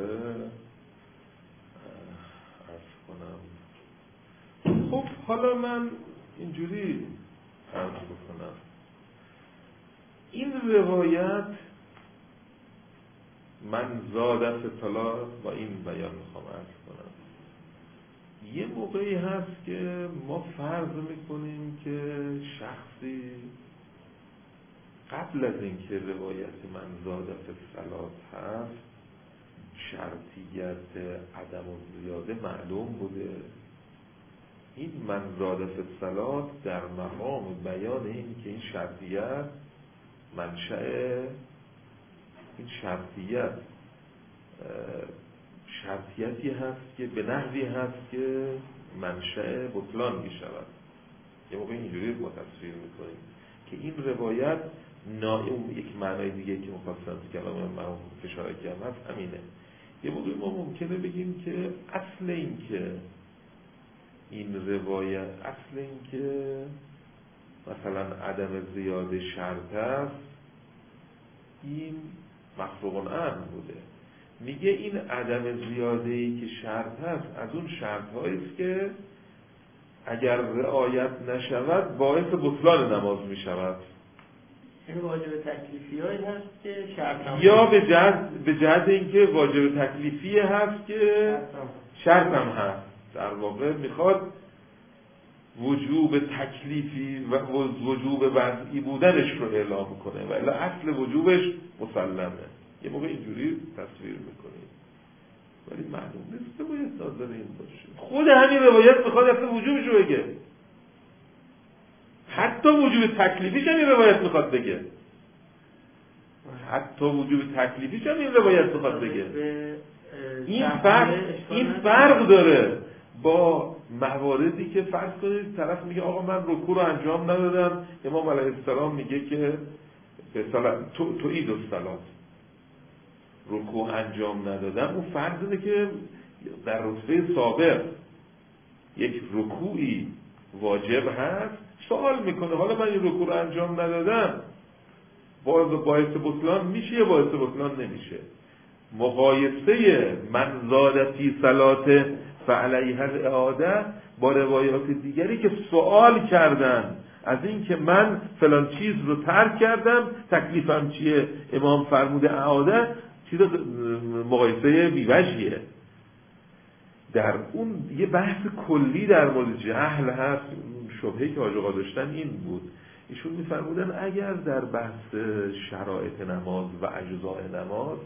عرض کنم خب حالا من اینجوری عرض بکنم این روایت من زادت اطلاع با این بیان میخوام عرض کنم. یه موقعی هست که ما فرض میکنیم که شخصی قبل از اینکه روایت من زادت صلات هست شرطیت عدم و زیاده معلوم بوده. این من زادت صلات در مقام بیان این که این شرطیت منشأ این شرطیت شرطیتی هست که به نحوی هست که منشأ بطلان می شود. یه موقع اینجوری ما تصویر میکنیم که این روایت نائم یک معنای دیگه که مخصوصا تو کلام مرحوم اشاره کردم هست همینه. یه موقع ما ممکنه بگیم که اصل این که این روایت اصل این که مثلا عدم زیاده شرط است این مفروغ عنه بوده. میگه این عدم زیاده‌ای که شرط هست از اون شرط‌هایی است که اگر رعایت نشود باعث بطلان نماز میشود. این واجب تکلیفی هایی هست که شرط هم یا به جهت به جهت اینکه واجب تکلیفی هست که شرط هم هست. در واقع میخواد وجوب تکلیفی و وجوب وضعی بودنش رو اعلام کنه و الا اصل وجوبش مسلمه. یه موقع اینجوری تصویر میکنیم ولی معلوم نیست که باید ناظر این باشه. خود همین روایت میخواد اصل وجوبش رو بگه، حتی وجوب تکلیفیش هم این روایت میخواد بگه، حتی وجوب تکلیفیش هم این روایت میخواد بگه. این فرق این فرق داره با مواردی که فرض کنید طرف میگه آقا من رکوع رو انجام ندادم، امام علیه السلام میگه که به صلاح تو تو عید الصلات رکوع انجام ندادم. اون فرض اینه که در رتبه سابق یک رکوعی واجب هست، سوال میکنه حالا من این رکوع رو انجام ندادم باز باعث بطلان میشه یا باعث بطلان نمیشه. مقایسه من زادتی صلات فعلیه الاعاده با روایات دیگری که سوال کردن از این که من فلان چیز رو ترک کردم تکلیفم چیه، امام فرموده اعاده، چیز مقایسه بیوجهیه. در اون یه بحث کلی در مورد جهل هست. شبهه‌ای که حاج آقا داشتن این بود، ایشون میفرمودن اگر در بحث شرایط نماز و اجزاء نماز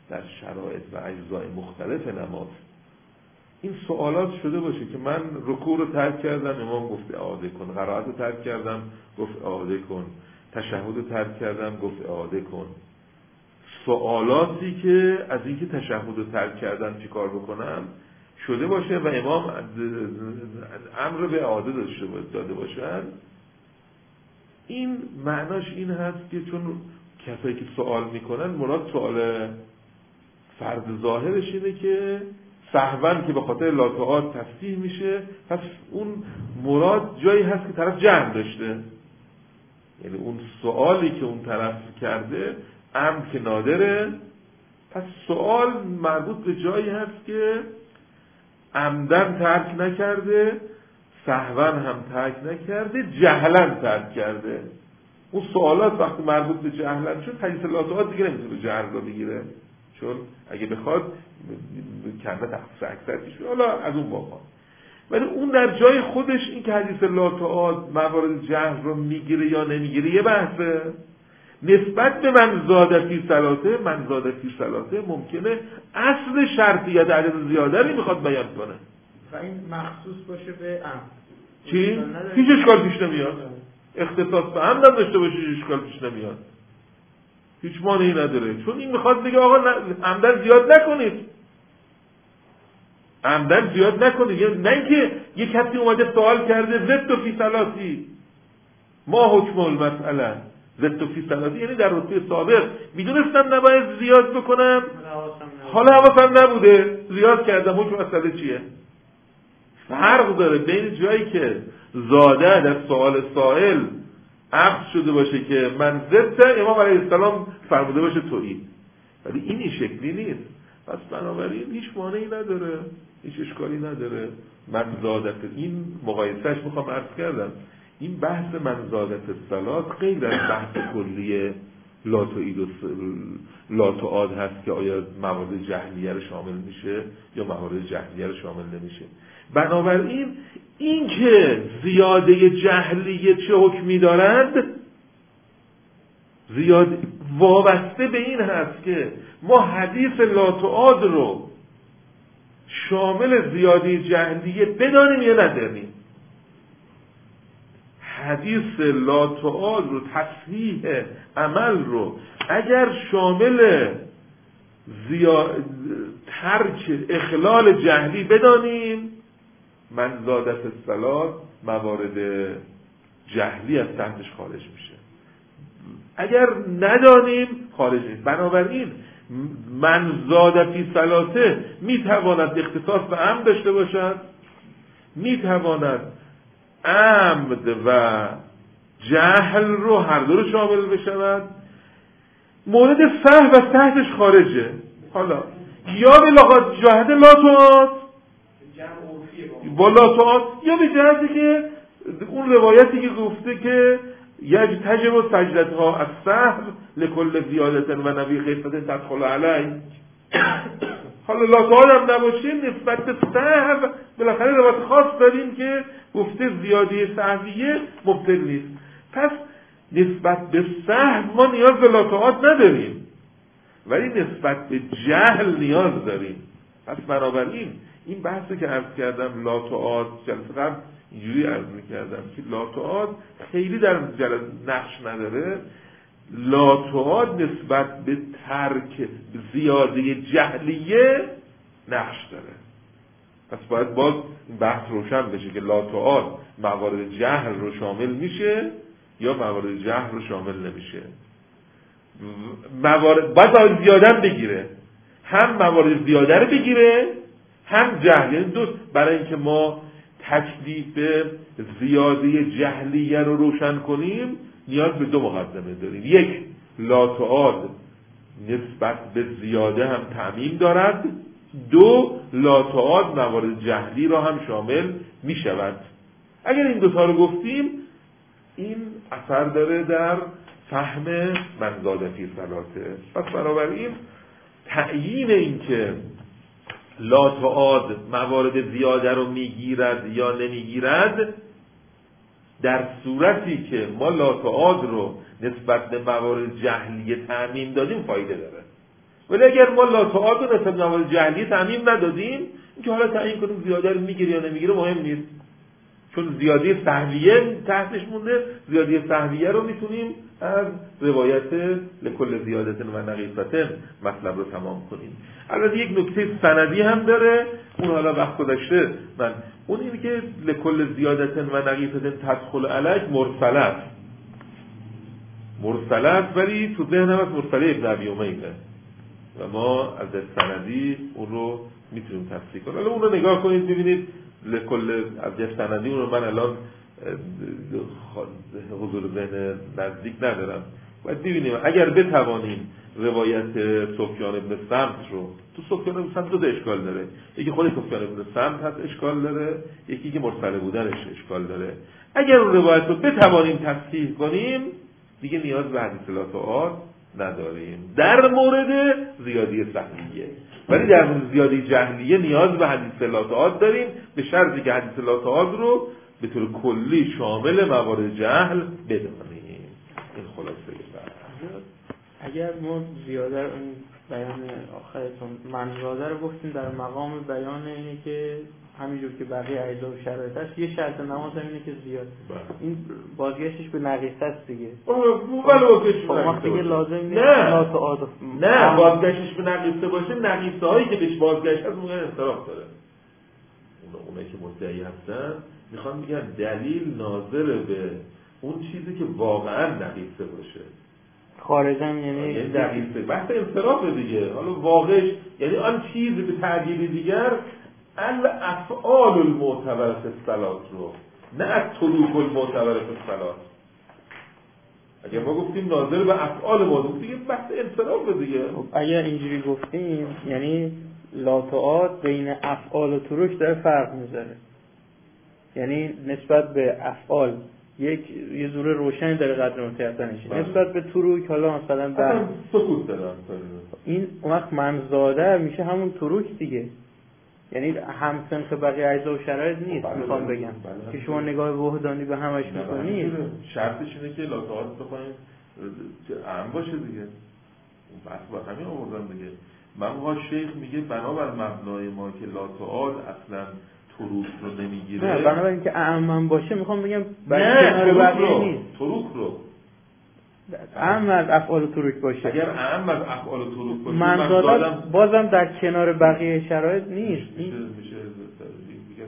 در شرایط و اجزای مختلف نماز این سوالات شده باشه که من رکوع رو ترک کردم، امام گفت اعاده کن، قرائت رو ترک کردم گفت اعاده کن، تشهد رو ترک کردم گفت اعاده کن. سوالاتی که از اینکه تشهد رو ترک کردم چی کار بکنم شده باشه و امام امر به اعاده داده باشن، این معناش این هست که چون کسایی که سوال میکنن مراد سوال فرض ظاهرش اینه که سهوا که به خاطر لاطعات تصحیح میشه، پس اون مراد جایی هست که طرف جهل داشته، یعنی اون سوالی که اون طرف کرده امر که نادره، پس سوال مربوط به جایی هست که عمدن ترک نکرده، سهوا هم ترک نکرده، جهلا ترک کرده. اون سوالات وقتی مربوط به جهلا شد حدیث لاطعات دیگه نمیتونه جهل رو بگیره، چون اگه بخواد کنده تخصیص اکثر پیش، حالا از اون واقعا، ولی اون در جای خودش این که حدیث لاطعات موارد جهل رو میگیره یا نمیگیره یه بحثه. نسبت به من زاده فی صلاته، من زاده فی صلاته ممکنه اصل شرطیت عدد زیاده رو میخواد بیان کنه و این مخصوص باشه به امر. چی؟ هیچ اشکال پیش نمیاد. اختصاص به امر هم داشته باشه هیچ اشکال پیش نمیاد، هیچ مانعی نداره، چون این میخواد بگه آقا عمدن زیاد نکنید، عمدن زیاد نکنید. نه اینکه یک کسی اومده سوال کرده زدت فی صلاتی ما حکم المسئله، زدت فی صلاتی یعنی در رتبه سابق میدونستم نباید زیاد بکنم، حالا حواسم نبوده زیاد کردم، حکم مسئله چیه؟ فرق داره بین جایی که زاده در سوال سائل عقد شده باشه که من زدت امام علیه السلام فرموده باشه تویی، ولی این این شکلی نیست. پس بنابراین هیچ مانعی نداره، هیچ اشکالی نداره. من زادت این مقایسهش میخوام عرض کردم، این بحث من زادت الصلات غیر از بحث کلی لاتوئید و لاتوعاد هست که آیا موارد جهلیه رو شامل میشه یا موارد جهلیه رو شامل نمیشه. بنابراین این که زیاده جهلیه چه حکمی دارد زیاد وابسته به این هست که ما حدیث لاتوعاد رو شامل زیاده جهلیه بدانیم یا ندانیم. حدیث لاتوعاد رو تصحیح عمل رو اگر شامل زیاد ترک اخلال جهلی بدانیم، من زادت الصلات موارد جهلی از تحتش خارج میشه، اگر ندانیم خارج نیست. بنابراین من زادت فی صلاته میتواند اختصاص به عمد داشته باشد، میتواند عمد و جهل رو هر دو رو شامل بشود، مورد سهو از تحتش خارجه. حالا یا به لغت جهت لاتوعات با لاتوعات، یا به جهتی که اون روایتی که گفته که یج تجب و سجدتها از سهو لکل زیادت و نبی خیفت تدخل علی. حالا لاتوعات هم نباشه نسبت به سهو بالاخره روایت خاص داریم که گفته زیاده سهویه مبطل نیست، پس نسبت به سهو ما نیاز به لاتوعات نداریم ولی نسبت به جهل نیاز داریم. پس بنابراین این بحثی که عرض کردم لاتوعات جلسه قبل اینجوری عرض میکردم که لاتوعات خیلی در جلسه نقش نداره، لاتوعات نسبت به ترک زیاده جهلیه نقش داره. پس باید باز این بحث روشن بشه که لاتوعات موارد جهل رو شامل میشه یا موارد جهل رو شامل نمیشه. موارد باید زیاده بگیره، هم موارد زیاده رو بگیره هم جهل، یعنی دو، برای اینکه ما تکلیف زیاده جهلیه رو روشن کنیم نیاز به دو مقدمه داریم. یک، لاتوعات نسبت به زیاده هم تعمیم دارد، دو، لاتوعات موارد جهلی را هم شامل می شود. اگر این دوتا رو گفتیم این اثر داره در فهم من زاده فی صلاته. پس بنابراین تعیین این که لاتوعات موارد زیاده رو میگیرد یا نمیگیرد در صورتی که ما لاتوعات رو نسبت به موارد جهلیه تعمیم دادیم فایده داره. ولی اگر ما لا تعاد رو نسبت موارد جهلی تعمیم ندادیم، اینکه حالا تعیین کنیم زیاده رو میگیره یا نمیگیره مهم نیست، چون زیادی سهویه تحتش مونده. زیادی سهویه رو میتونیم از روایت لکل زیادتن و نقیصتن مطلب رو تمام کنیم. البته یک نکته سندی هم داره، اون حالا وقت گذشته من اون اینه که لکل زیادتن و نقیصتن تدخل علیک مرسلت مرسلت ولی تو ذهنم از مرسله ابن ابی امیه و ما از سندی اون رو میتونیم تفسیر کنیم. حالا اون رو نگاه کنید ببینید لکل از سندی اون رو من الان حضور ذهن نزدیک ندارم، باید ببینیم اگر بتوانیم روایت سفیان ابن سمت رو، تو سفیان ابن سمت دو اشکال داره، یکی خود سفیان ابن سمت هست اشکال داره، یکی که مرسله بودنش اشکال داره. اگر اون روایت رو بتوانیم تصحیح کنیم دیگه نیاز به حدیث لا تعاد نداریم در مورد زیادی سهویه، ولی در مورد زیادی جهلیه نیاز به حدیث لا تعاد داریم، به شرطی که حدیث لا تعاد رو به طور کلی شامل موارد جهل بدانیم. این خلاصه بحث. اگر ما زیاده این بیان آخرتون منزاده رو گفتیم در مقام بیان اینه که همینجور که بقیه اجزا و شرایط هست، یه شرط نماز هم اینه که زیاد این بازگشتش به نقیصه است دیگه. بله بازگشتش به نقیصه باشه. لازم نیست نه تعادف. نه بازگشتش به نقیصه باشه، نقیصه هایی که بهش بازگشت هست اون انصراف داره. اون اونایی که مدعی هستن میخوان میگن دلیل ناظر به اون چیزی که واقعا نقیصه باشه. خارجم یعنی یعنی نقیصه بحث انصراف دیگه. حالا واقعش یعنی آن چیزی به تعبیر دیگر الافعال المعتبره فی الصلات رو، نه التروک المعتبره فی الصلات. اگر ما گفتیم ناظر به افعال ما دیگه بحث انصراف دیگه. اگر اینجوری گفتیم یعنی لا تعاد بین افعال و تروک داره فرق میذاره، یعنی نسبت به افعال یک یه زور روشن داره قدر متعدنش، نسبت به تروک حالا مثلا در سکوت دارن. این اون وقت منزاده میشه همون تروک دیگه، یعنی همسنخ بقیه اجزا و شرایط نیست. بله میخوام بله بگم بله. که شما نگاه وحدانی به همش میکنید، شرطش اینه که لا تعاد بخوایم اهم باشه دیگه. اون بحث با همین آوردم دیگه. من شیخ میگه بنابر مبنای ما که لا تعاد اصلا تروک رو نمیگیره، نه بنابر اینکه اعم باشه میخوام بگم نه تروک رو نیست. تروک رو اعم از افعال تروک باشه. اگر اعم از افعال تروک باشه منزاده بازم در کنار بقیه شرایط نیست. میشه میشه میگم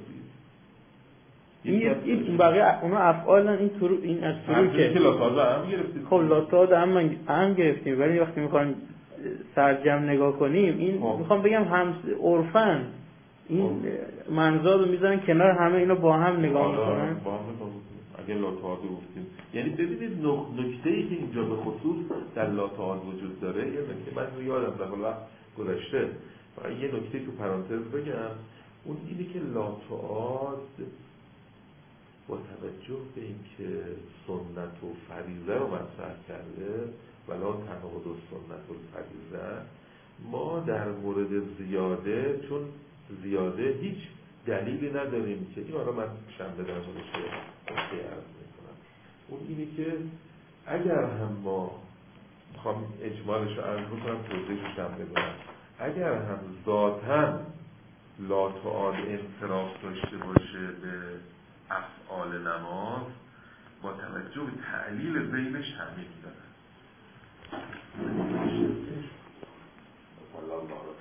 شرایطی این این بقیه اونا افعالن، این تروک این از تروکه که لا تعاد اعم گرفتیم. خب لا تعاد اعم اعم گرفتیم، ولی وقتی میخوایم سرجم نگاه کنیم این خب. میخوام بگم هم عرفن این منزاد رو میذارن کنار همه اینا با هم نگاه میکنن. با هم نگاه اگه لا تعاد گفتیم یعنی ببینید نکته‌ای که اینجا به خصوص در لا تعاد وجود داره، یه نکته من یادم در وقت گذشته و یه نکته تو پرانتز بگم، اون اینه که لا تعاد با توجه به اینکه سنت و فریضه رو مطرح کرده ولا تناقض سنت و فریضه، ما در مورد زیاده چون زیاده هیچ دلیلی نداریم که این، حالا من شنبه در موردش نکته عرض میکنم، اون اینه که اگر هم ما میخوام اجمالش رو عرض بکنم توضیحش شنبه کنم، اگر هم ذاتاً لا تعاد انصراف داشته باشه به افعال نماز با توجه به تعلیل بینش همین داره.